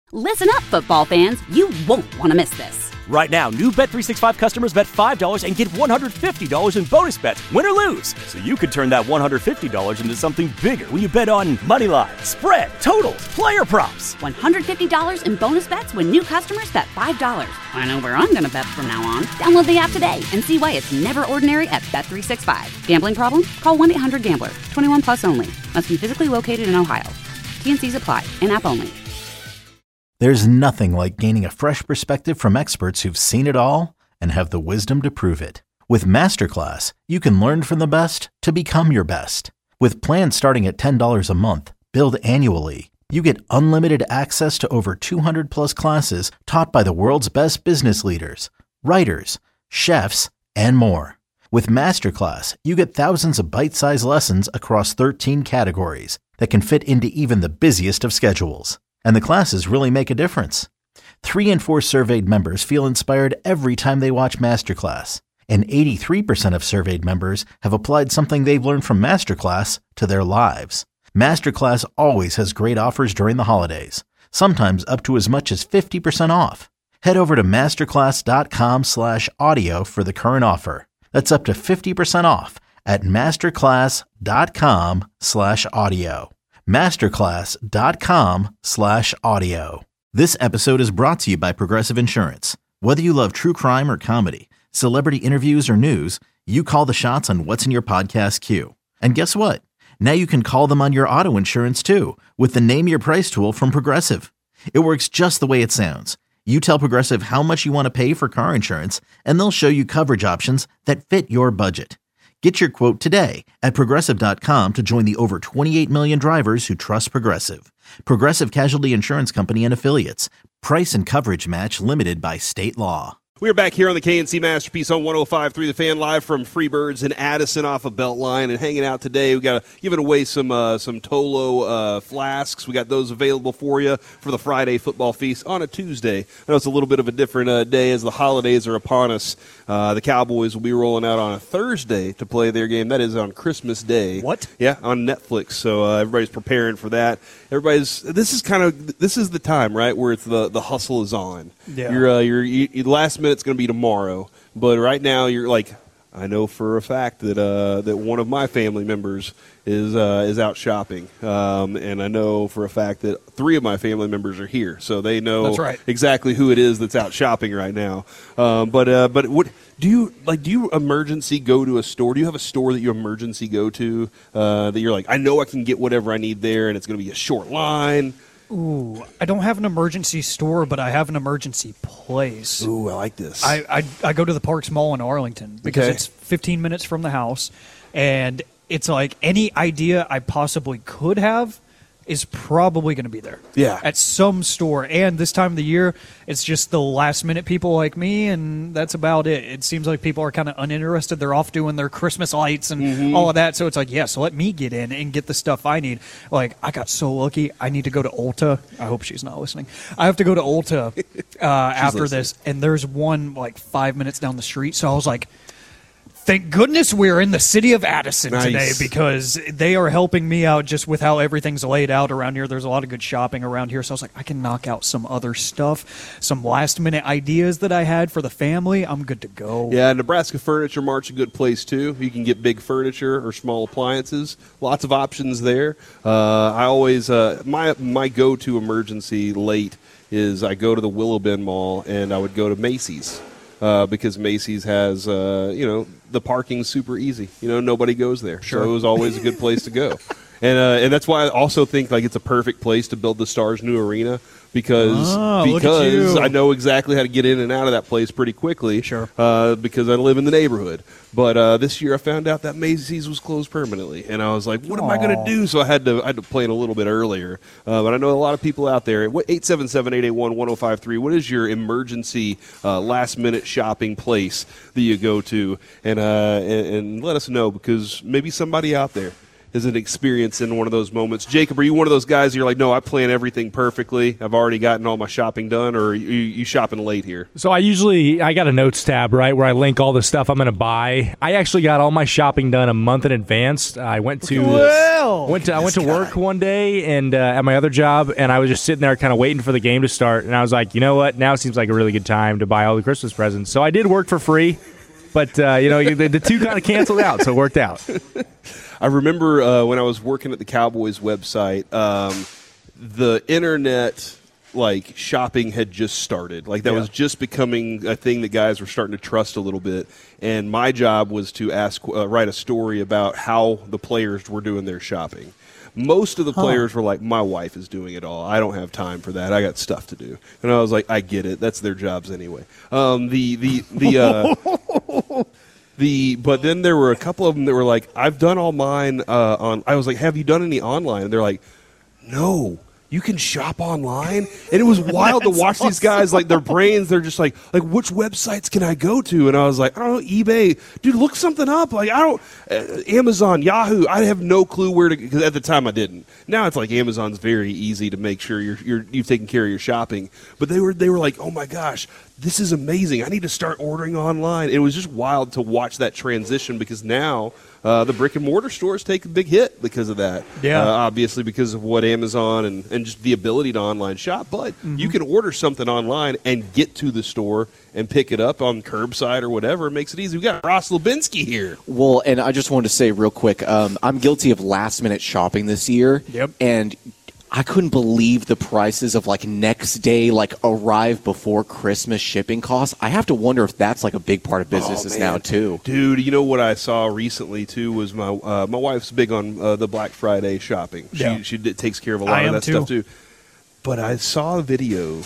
Listen up, football fans. You won't want to miss this. Right now, new Bet365 customers bet $5 and get $150 in bonus bets, win or lose. So you could turn that $150 into something bigger when you bet on money line, spread, totals, player props. $150 in bonus bets when new customers bet $5. I know where I'm going to bet from now on. Download the app today and see why it's never ordinary at Bet365. Gambling problem? Call 1-800-GAMBLER. 21 plus only. Must be physically located in Ohio. T&Cs apply. In-app only. There's nothing like gaining a fresh perspective from experts who've seen it all and have the wisdom to prove it. With Masterclass, you can learn from the best to become your best. With plans starting at $10 a month, billed annually, you get unlimited access to over 200 plus classes taught by the world's best business leaders, writers, chefs, and more. With Masterclass, you get thousands of bite-sized lessons across 13 categories that can fit into even the busiest of schedules. And the classes really make a difference. 3 in 4 surveyed members feel inspired every time they watch Masterclass. And 83% of surveyed members have applied something they've learned from Masterclass to their lives. Masterclass always has great offers during the holidays, sometimes up to as much as 50% off. Head over to masterclass.com/audio for the current offer. That's up to 50% off at masterclass.com/audio. masterclass.com/audio. This episode is brought to you by Progressive Insurance. Whether you love true crime or comedy, celebrity interviews or news, you call the shots on what's in your podcast queue. And guess what? Now you can call them on your auto insurance too with the Name Your Price tool from Progressive. It works just the way it sounds. You tell Progressive how much you want to pay for car insurance, and they'll show you coverage options that fit your budget. Get your quote today at Progressive.com to join the over 28 million drivers who trust Progressive. Progressive Casualty Insurance Company and Affiliates. Price and coverage match limited by state law. We're back here on the KNC Masterpiece on 105.3 The Fan, live from Freebirds in Addison off of Beltline, and hanging out today. We got giving away some Tolo flasks. We got those available for you for the Friday football feast on a Tuesday. I know it's a little bit of a different day as the holidays are upon us. The Cowboys will be rolling out on a Thursday to play their game. That is on Christmas Day. What? Yeah, on Netflix. So everybody's preparing for that. This is the time, right, where it's the hustle is on. Yeah. Your last minute's going to be tomorrow, but right now you're like, I know for a fact that one of my family members is out shopping, and I know for a fact that 3 of my family members are here, so they know That's right. exactly who it is that's out shopping right now. But what do you like? Do you emergency go to a store? Do you have a store that you emergency go to that you're like, I know I can get whatever I need there, and it's going to be a short line? Ooh, I don't have an emergency store, but I have an emergency place. Ooh, I like this. I go to the Parks Mall in Arlington because Okay. it's 15 minutes from the house, and it's like any idea I possibly could have is probably going to be there. Yeah. At some store. And this time of the year, it's just the last-minute people like me, and that's about it. It seems like people are kind of uninterested. They're off doing their Christmas lights and all of that. So it's like, yeah, so let me get in and get the stuff I need. Like, I got so lucky. I need to go to Ulta. I hope she's not listening. I have to go to Ulta after listening. this, and there's one, like, 5 minutes down the street. So I was like, thank goodness we're in the city of Addison today, Nice. because they are helping me out just with how everything's laid out around here. There's a lot of good shopping around here, so I was like, I can knock out some other stuff, some last-minute ideas that I had for the family. I'm good to go. Yeah, Nebraska Furniture Mart's a good place, too. You can get big furniture or small appliances. Lots of options there. I always my go-to emergency late is I go to the Willow Bend Mall, and I would go to Macy's. Because Macy's has, the parking's super easy. Nobody goes there. Sure. So it was always a good place to go. And that's why I also think like it's a perfect place to build the Stars' new arena because look at you. I know exactly how to get in and out of that place pretty quickly. Sure. Because I live in the neighborhood. But this year I found out that Macy's was closed permanently, and I was like, "What am I going to do?" So I had to plan a little bit earlier. But I know a lot of people out there. 877-881-1053. What is your emergency last-minute shopping place that you go to? And let us know, because maybe somebody out there an experience in one of those moments. Jacob, are you one of those guys you're like, no, I plan everything perfectly. I've already gotten all my shopping done, or are you shopping late here? So I got a notes tab, right, where I link all the stuff I'm going to buy. I actually got all my shopping done a month in advance. I went to work one day and at my other job, and I was just sitting there kind of waiting for the game to start, and I was like, you know what, now seems like a really good time to buy all the Christmas presents. So I did work for free, but the two kind of canceled out, so it worked out. I remember when I was working at the Cowboys website, the internet shopping had just started. That was just becoming a thing that guys were starting to trust a little bit. And my job was to write a story about how the players were doing their shopping. Most of the players were like, my wife is doing it all. I don't have time for that. I got stuff to do. And I was like, I get it. That's their jobs anyway. But then there were a couple of them that were like, I've done all mine I was like, have you done any online? And they're like, no. You can shop online? And it was wild to watch these guys, their brains, they're just like, which websites can I go to? And I was like, I don't know, eBay. Dude, look something up. Amazon, Yahoo. I have no clue where to, because at the time I didn't. Now it's Amazon's very easy to make sure you've taken care of your shopping. But they were like, oh my gosh, this is amazing. I need to start ordering online. It was just wild to watch that transition, because now the brick-and-mortar stores take a big hit because of that. Yeah. Obviously because of what Amazon and just the ability to online shop. But you can order something online and get to the store and pick it up on curbside or whatever. It makes it easy. We got Ross Lubinsky here. Well, and I just wanted to say real quick, I'm guilty of last-minute shopping this year. Yep. And I couldn't believe the prices of next day, arrive before Christmas shipping costs. I have to wonder if that's a big part of businesses now too. Dude, you know what I saw recently too was my wife's big on the Black Friday shopping. She takes care of a lot of that stuff too. But I saw a video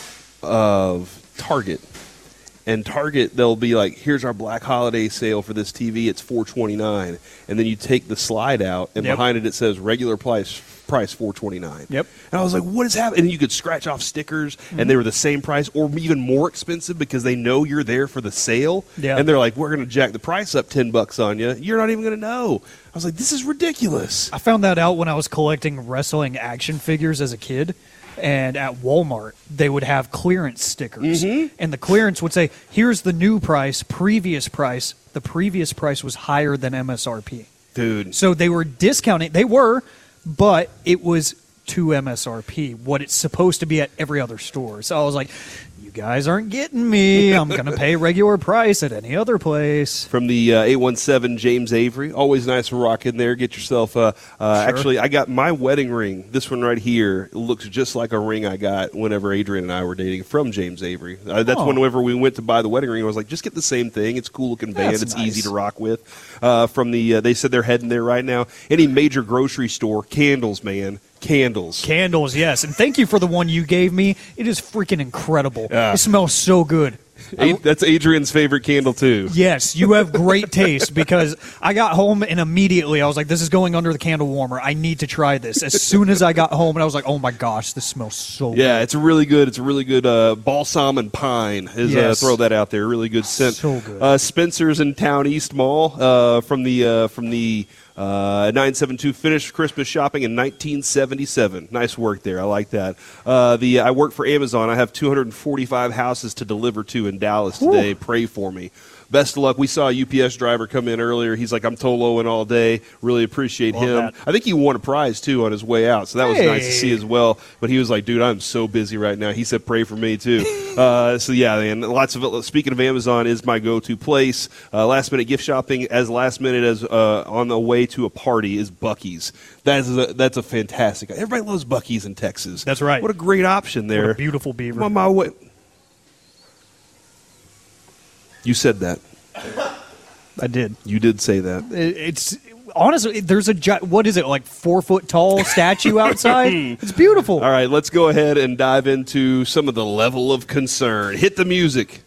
of Target. And Target, they'll be like, here's our Black Holiday sale for this TV. It's $429. And then you take the slide out, and behind it says regular price $429. Yep. And I was like, what is happening? And you could scratch off stickers, and they were the same price or even more expensive because they know you're there for the sale. Yeah. And they're like, we're going to jack the price up $10 on you. You're not even going to know. I was like, this is ridiculous. I found that out when I was collecting wrestling action figures as a kid. And at Walmart, they would have clearance stickers. And the clearance would say, here's the new price, previous price. The previous price was higher than MSRP. Dude. So they were discounting. They were, but it was to MSRP, what it's supposed to be at every other store. So I was like, you guys aren't getting me. I'm going to pay regular price at any other place. From the 817, James Avery. Always nice to rock in there. Get yourself Actually, I got my wedding ring. This one right here looks just like a ring I got whenever Adrian and I were dating from James Avery. That's whenever we went to buy the wedding ring, I was like, just get the same thing. It's cool-looking band. It's nice. Easy to rock with. They said they're heading there right now. Any major grocery store, candles, man. Candles, yes. And thank you for the one you gave me. It is freaking incredible. It smells so good. That's Adrian's favorite candle, too. Yes, you have great taste, because I got home and immediately I was like, this is going under the candle warmer. I need to try this. As soon as I got home, and I was like, oh, my gosh, this smells so good. Yeah, it's a really good balsam and pine. Throw that out there. Really good scent. So good. Spencer's in Town East Mall from the 972 finished Christmas shopping in 1977. Nice work there. I like that. I work for Amazon. I have 245 houses to deliver to in Dallas today. Ooh. Pray for me. Best of luck. We saw a UPS driver come in earlier. He's like, I'm Toloing all day. Really appreciate him. That. I think he won a prize, too, on his way out, so that was nice to see as well. But he was like, dude, I'm so busy right now. He said, pray for me, too. So, yeah, man, speaking of Amazon, is my go-to place. Last-minute gift shopping, as last-minute as on the way to a party, is Buc-ee's. That's a fantastic. Everybody loves Buc-ee's in Texas. That's right. What a great option there. What a beautiful beaver. On my way. You said that. I did. You did say that. It's honestly, there's what is it, 4 foot tall statue outside? It's beautiful. All right, let's go ahead and dive into some of the level of concern. Hit the music.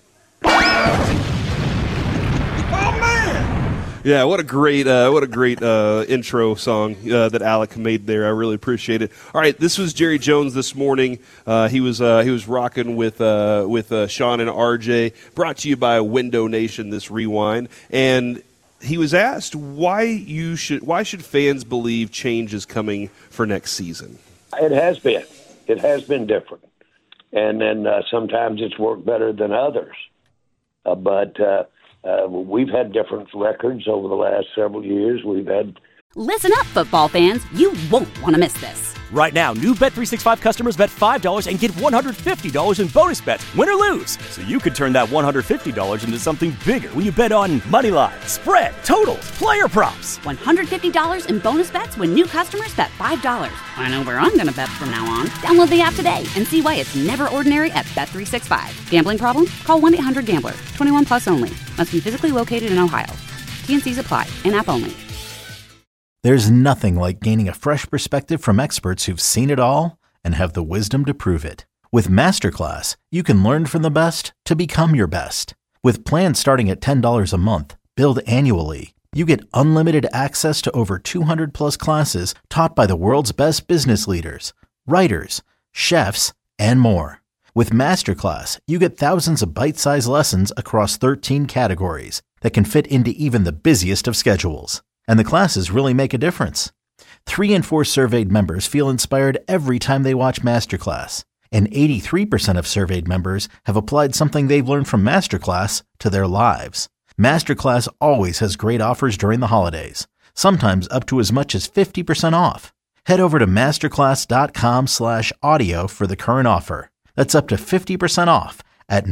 Yeah, what a great intro song that Alec made there. I really appreciate it. All right, this was Jerry Jones this morning. He was rocking with Sean and RJ. Brought to you by Window Nation. This rewind, and he was asked why should fans believe change is coming for next season. It has been. It has been different. And then sometimes it's worked better than others. But we've had different records over the last several years. Listen up, football fans. You won't want to miss this. Right now, new Bet365 customers bet $5 and get $150 in bonus bets, win or lose. So you could turn that $150 into something bigger when you bet on moneyline, spread, totals, player props. $150 in bonus bets when new customers bet $5. I know where I'm going to bet from now on. Download the app today and see why it's never ordinary at Bet365. Gambling problem? Call 1-800-GAMBLER. 21 plus only. Must be physically located in Ohio. T&Cs apply. In-app only. There's nothing like gaining a fresh perspective from experts who've seen it all and have the wisdom to prove it. With Masterclass, you can learn from the best to become your best. With plans starting at $10 a month, billed annually, you get unlimited access to over 200 plus classes taught by the world's best business leaders, writers, chefs, and more. With Masterclass, you get thousands of bite-sized lessons across 13 categories that can fit into even the busiest of schedules. And the classes really make a difference. 3 in 4 surveyed members feel inspired every time they watch Masterclass. And 83% of surveyed members have applied something they've learned from Masterclass to their lives. Masterclass always has great offers during the holidays, sometimes up to as much as 50% off. Head over to masterclass.com/audio for the current offer. That's up to 50% off at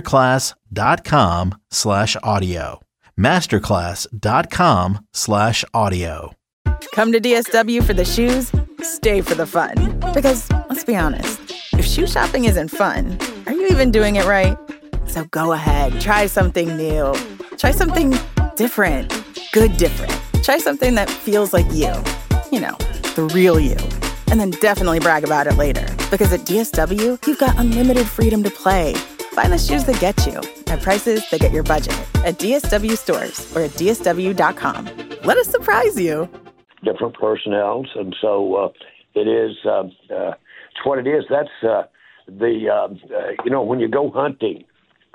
masterclass.com/audio. masterclass.com/audio. Come to DSW for the shoes, stay for the fun. Because, let's be honest, if shoe shopping isn't fun, are you even doing it right? So go ahead, try something new. Try something different. Good different. Try something that feels like you. You know, the real you. And then definitely brag about it later. Because at DSW, you've got unlimited freedom to play. Find the shoes that get you at prices that get your budget at DSW stores or at DSW.com. Let us surprise you. Different personnels, and so it is. It's what it is. That's when you go hunting,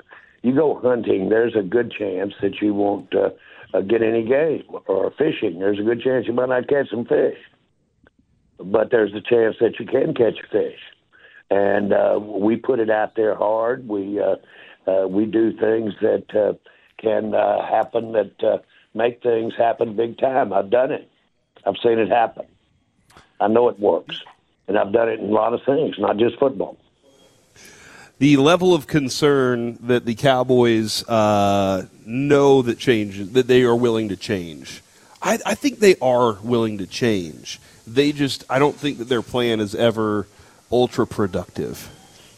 there's a good chance that you won't get any game, or fishing. There's a good chance you might not catch some fish, but there's a chance that you can catch a fish. And we put it out there hard. We do things that can happen, that make things happen big time. I've done it. I've seen it happen. I know it works. And I've done it in a lot of things, not just football. The level of concern that the Cowboys know that they are willing to change. I think they are willing to change. I don't think that their plan is ever ultra productive.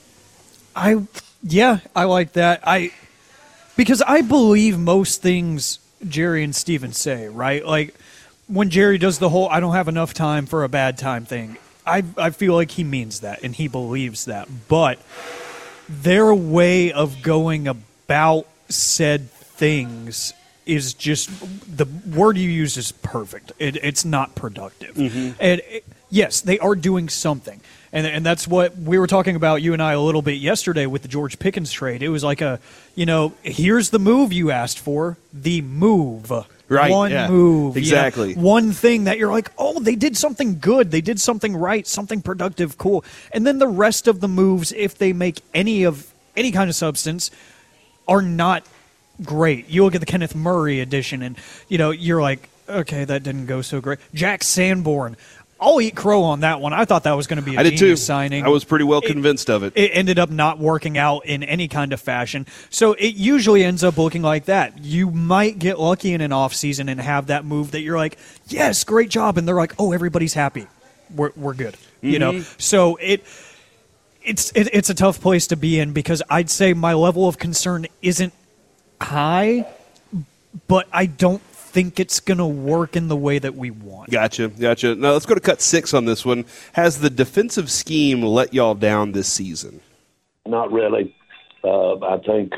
I like that. Because I believe most things Jerry and Steven say, right? Like when Jerry does the whole "I don't have enough time for a bad time" thing, I feel like he means that and he believes that. But their way of going about said things is just, the word you use is perfect. It's not productive. Mm-hmm. And yes, they are doing something. And that's what we were talking about, you and I, a little bit yesterday with the George Pickens trade. It was like here's the move you asked for, the move. Right. One move. Exactly. One thing that you're like, oh, they did something good. They did something right, something productive, cool. And then the rest of the moves, if they make any kind of substance, are not great. You look at the Kenneth Murray edition and, you're like, okay, that didn't go so great. Jack Sanborn. I'll eat crow on that one. I thought that was going to be a genius signing. I was pretty well convinced of it. It ended up not working out in any kind of fashion. So it usually ends up looking like that. You might get lucky in an offseason and have that move that you're like, yes, great job. And they're like, oh, everybody's happy. We're good. Mm-hmm. So it's a tough place to be in, because I'd say my level of concern isn't high, but I don't think it's going to work in the way that we want. Gotcha. Now let's go to cut 6 on this one. Has the defensive scheme let y'all down this season? Not really. I think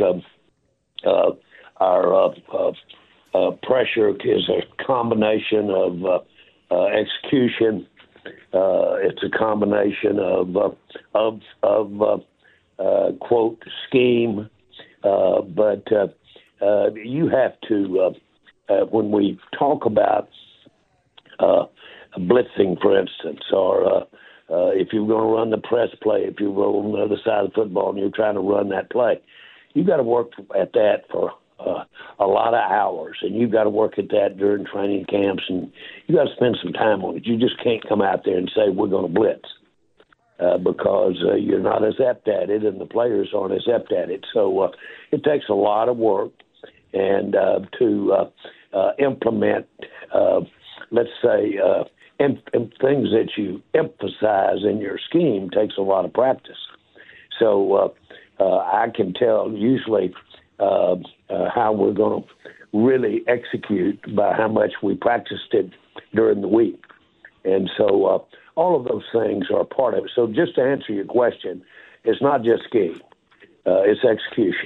our pressure is a combination of execution. It's a combination of quote scheme, but you have to when we talk about blitzing, for instance, or if you're going to run the press play, if you roll on the other side of the football and you're trying to run that play, you've got to work at that for a lot of hours, and you've got to work at that during training camps, and you got to spend some time on it. You just can't come out there and say we're going to blitz because you're not as apt at it, and the players aren't as apt at it. So it takes a lot of work, and to implement, let's say, and things that you emphasize in your scheme takes a lot of practice. So I can tell usually how we're going to really execute by how much we practiced it during the week. And so all of those things are part of it. So just to answer your question, it's not just scheme, it's execution.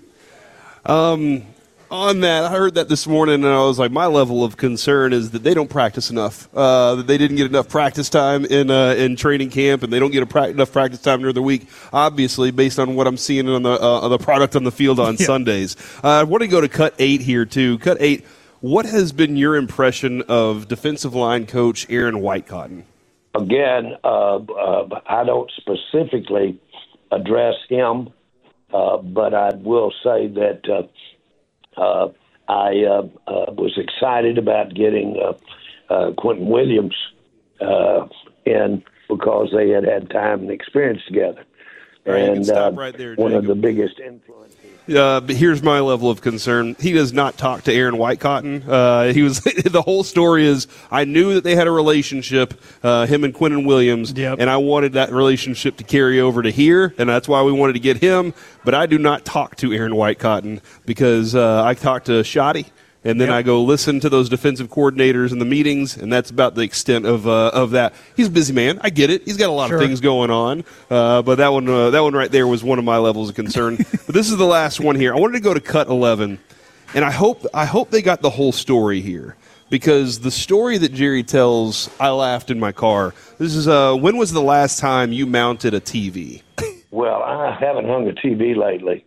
On that, I heard that this morning, and I was like, my level of concern is that they don't practice enough. That they didn't get enough practice time in training camp, and they don't get enough practice time during the week. Obviously, based on what I'm seeing on the product on the field on Sundays. I want to go to Cut 8 here too. Cut 8. What has been your impression of defensive line coach Aaron Whitecotton? Again, I don't specifically address him, but I will say that. I was excited about getting Quentin Williams in because they had time and experience together. And right there, one of the biggest influences. But here's my level of concern. He does not talk to Aaron Whitecotton. He was the whole story is I knew that they had a relationship, him and Quentin Williams, and I wanted that relationship to carry over to here, and that's why we wanted to get him. But I do not talk to Aaron Whitecotton because I talk to Shoddy. And then I go listen to those defensive coordinators in the meetings, and that's about the extent of that. He's a busy man. I get it. He's got a lot of things going on. But that one right there was one of my levels of concern. But this is the last one here. I wanted to go to Cut 11, and I hope they got the whole story here. Because the story that Jerry tells, I laughed in my car. This is when was the I you mounted a TV? Well, I haven't hung a TV lately.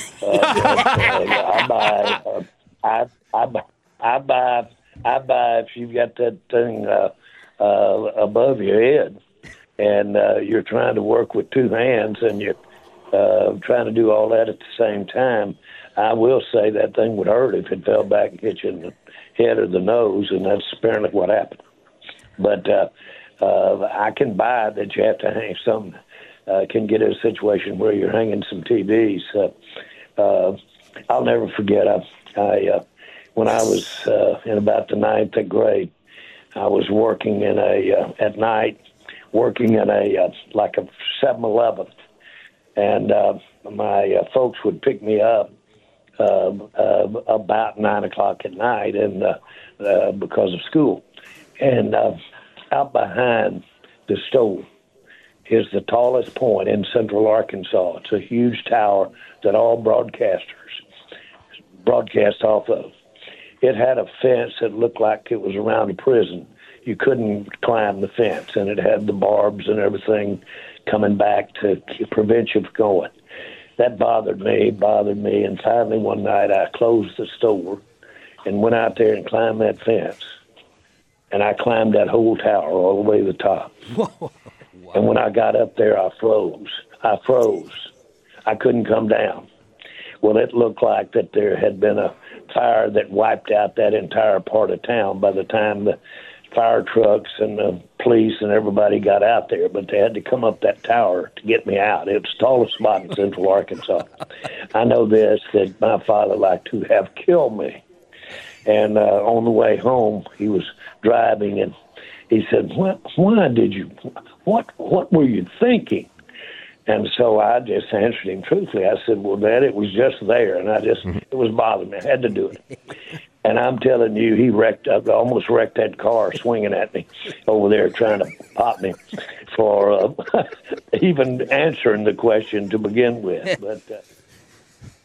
I buy if you've got that thing above your head and you're trying to work with two hands and you're trying to do all that at the same time, I will say that thing would hurt if it fell back and hit you in the head or the nose, and that's apparently what happened. But I can buy that you have to hang some, can get in a situation where you're hanging some TVs. I'll never forget, when I was in about the 9th grade, I was working in at night, working in like a 7-Eleven, and my folks would pick me up about 9 o'clock at night, and because of school, and out behind the store is the tallest point in Central Arkansas. It's a huge tower that all broadcasters broadcast off of. It had a fence that looked like it was around a prison. You couldn't climb the fence, and it had the barbs and everything coming back to prevent you from going. That bothered me, and finally one night I closed the store and went out there and climbed that fence. And I climbed that whole tower all the way to the top. Whoa. Wow. And when I got up there, I froze. I couldn't come down. Well, it looked like that there had been a fire that wiped out that entire part of town by the time the fire trucks and the police and everybody got out there. But they had to come up that tower to get me out. It was the tallest spot in Central Arkansas. I know this, that my father liked to have killed me. And on the way home, he was driving, and he said, why did you, what were you thinking? And so I just answered him truthfully. I said, well, Dad, it was just there, and it was bothering me. I had to do it. And I'm telling you, he almost wrecked that car swinging at me over there trying to pop me for even answering the question to begin with. But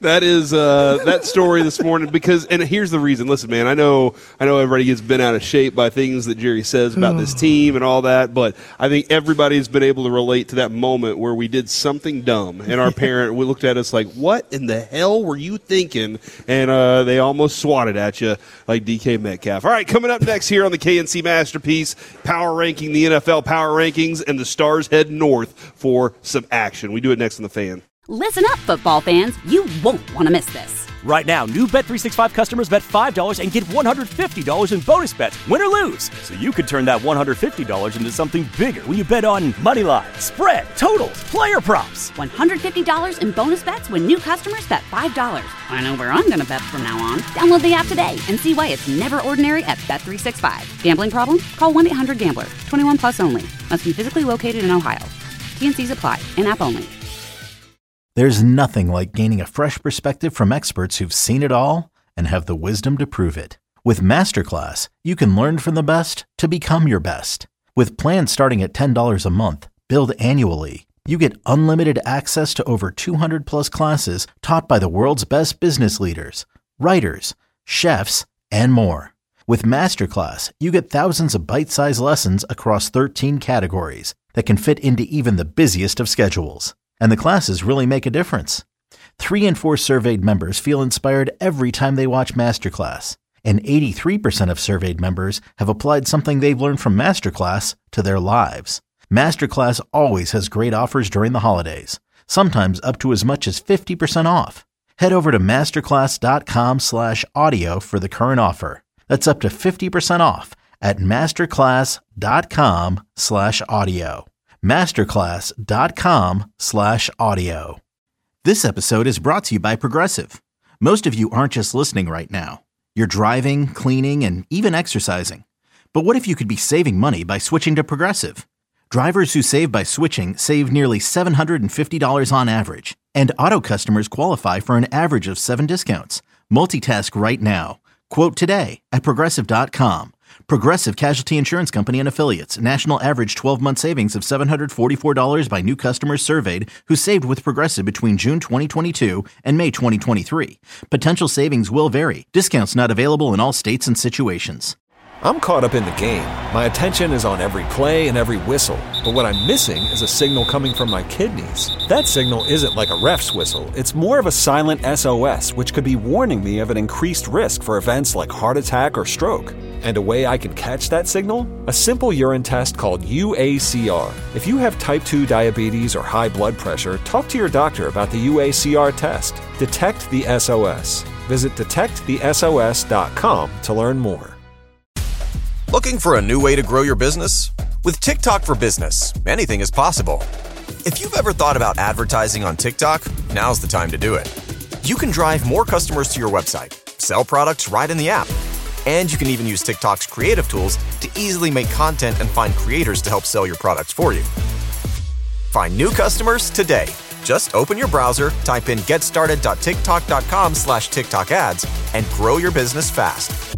That is that story this morning because, and here's the reason. Listen, man, I know everybody gets bent out of shape by things that Jerry says about this team and all that, but I think everybody's been able to relate to that moment where we did something dumb and our parent we looked at us like, "What in the hell were you thinking?" And they almost swatted at you like DK Metcalf. All right, coming up next here on the KNC Masterpiece, power ranking the NFL power rankings, and the Stars head north for some action. We do it next on the Fan. Listen up, football fans. You won't want to miss this. Right now, new Bet365 customers bet $5 and get $150 in bonus bets, win or lose. So you could turn that $150 into something bigger when you bet on moneyline, spread, totals, player props. $150 in bonus bets when new customers bet $5. I know where I'm going to bet from now on. Download the app today and see why it's never ordinary at Bet365. Gambling problem? Call 1-800-GAMBLER. 21 plus only. Must be physically located in Ohio. T&Cs apply. In-app only. There's nothing like gaining a fresh perspective from experts who've seen it all and have the wisdom to prove it. With Masterclass, you can learn from the best to become your best. With plans starting at $10 a month, billed annually, you get unlimited access to over 200 plus classes taught by the world's best business leaders, writers, chefs, and more. With Masterclass, you get thousands of bite-sized lessons across 13 categories that can fit into even the busiest of schedules. And the classes really make a difference. 3 in 4 surveyed members feel inspired every time they watch Masterclass. And 83% of surveyed members have applied something they've learned from Masterclass to their lives. Masterclass always has great offers during the holidays, sometimes up to as much as 50% off. Head over to masterclass.com/audio for the current offer. That's up to 50% off at masterclass.com/audio. masterclass.com/audio. This episode is brought to you by Progressive. Most of you aren't just listening right now. You're driving, cleaning, and even exercising. But what if you could be saving money by switching to Progressive? Drivers who save by switching save nearly $750 on average. And auto customers qualify for an average of 7 discounts. Multitask right now. Quote today at Progressive.com. Progressive Casualty Insurance Company and Affiliates. National average 12-month savings of $744 by new customers surveyed who saved with Progressive between June 2022 and May 2023. Potential savings will vary. Discounts not available in all states and situations. I'm caught up in the game. My attention is on every play and every whistle. But what I'm missing is a signal coming from my kidneys. That signal isn't like a ref's whistle. It's more of a silent SOS, which could be warning me of an increased risk for events like heart attack or stroke. And a way I can catch that signal? A simple urine test called UACR. If you have type 2 diabetes or high blood pressure, talk to your doctor about the UACR test. Detect the SOS. Visit detectthesos.com to learn more. Looking for a new way to grow your business? With TikTok for Business, anything is possible. If you've ever thought about advertising on TikTok, now's the time to do it. You can drive more customers to your website, sell products right in the app, and you can even use TikTok's creative tools to easily make content and find creators to help sell your products for you. Find new customers today. Just open your browser, type in getstarted.tiktok.com/TikTok ads, and grow your business fast.